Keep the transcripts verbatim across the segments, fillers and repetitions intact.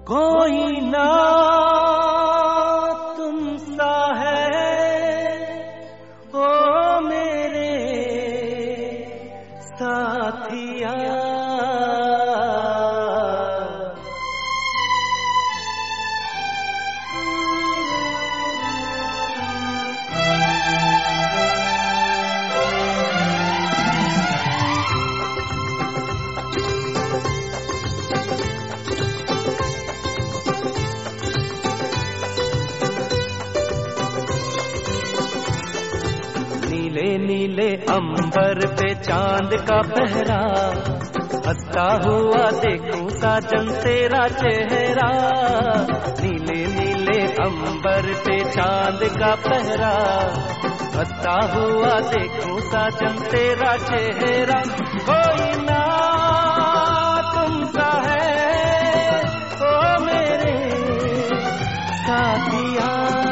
कोई ना तुम सा है ओ मेरे साथिया। नीले नीले अंबर पे चांद का पहरा, हंसता हुआ देखूं साजन तेरा चेहरा। नीले नीले अंबर पे चांद का पहरा, हंसता हुआ देखूं साजन तेरा चेहरा। कोई ना तुम सा है ओ मेरे साथिया।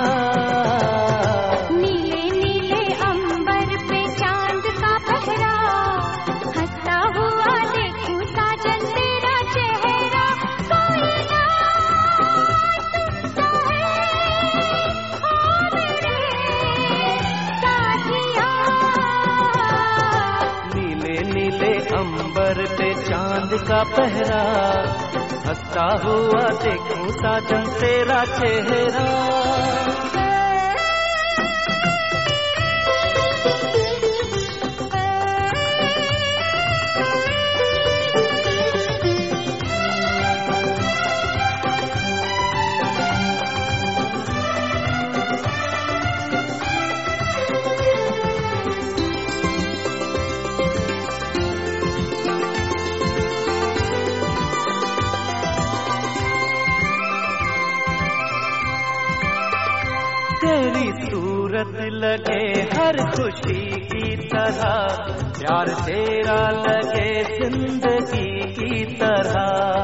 अंबर पे चांद का पहरा, हंसता हुआ देखूं साजन तेरा चेहरा। तेरी सूरत लगे हर खुशी की तरह, प्यार तेरा लगे जिंदगी की तरह।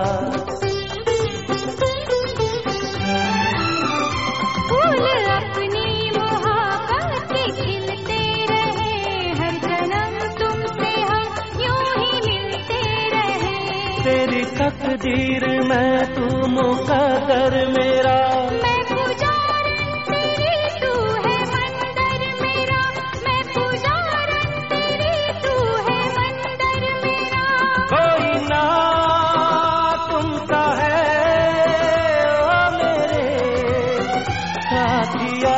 फूल अपनी मोहब्बत के खिलते रहे, हर जन्म तुमसे हम यूं ही मिलते रहे। तेरी तकदीर में तू मुकद्दर मेरा, मैं पुजारन तेरी तू है मंदिर मेरा। मैं पुजारन तेरी तू है मंदिर मेरा। कोई ना तुम सा है ओ मेरे साथिया।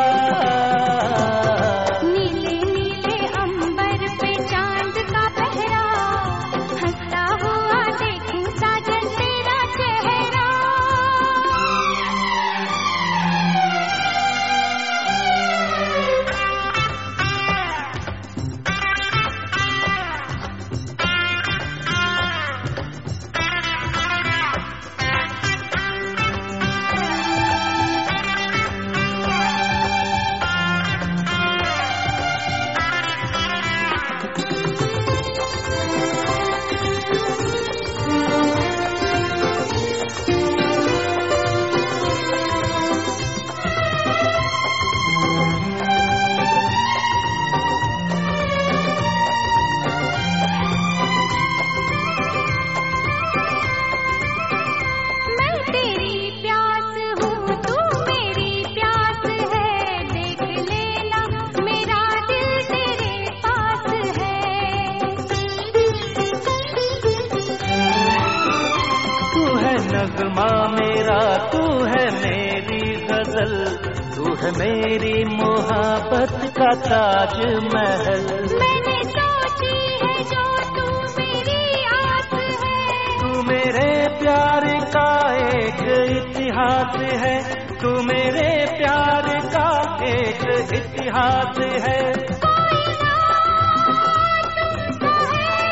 नीले नीले अंबर पे चांद का पहरा, हंसता हुआ देखूं साजन तेरा चेहरा। मैं तेरी प्यास हूँ, तू मेरी प्यास है। देख लेना मेरा दिल तेरे पास है। तू है नगमा मेरा, तू है मेरी गजल, तू है मेरी मोहब्बत का ताज महल। मैंने सोची है जो तू मेरी आस है। तू मेरे प्यार का एक इतिहास है, तू मेरे प्यार का एक इतिहास है। कोई ना तुम सा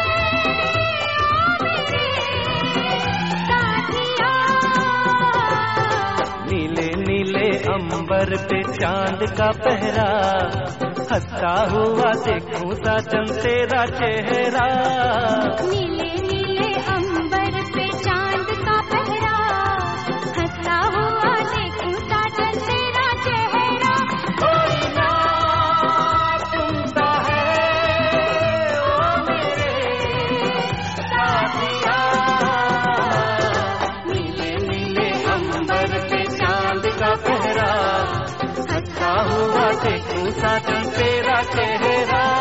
है ओ मेरे साथिया। नीले नीले अंबर पे चांद का पहरा, हंसता हुआ देखूं साजन तेरा चेहरा। नीले नीले अंबर पे चांद का पहरा, हंसता हुआ देखूं साजन तेरा चेहरा। कोई ना तुम सा है ओ मेरे साथिया। नीले नीले अंबर चेहरा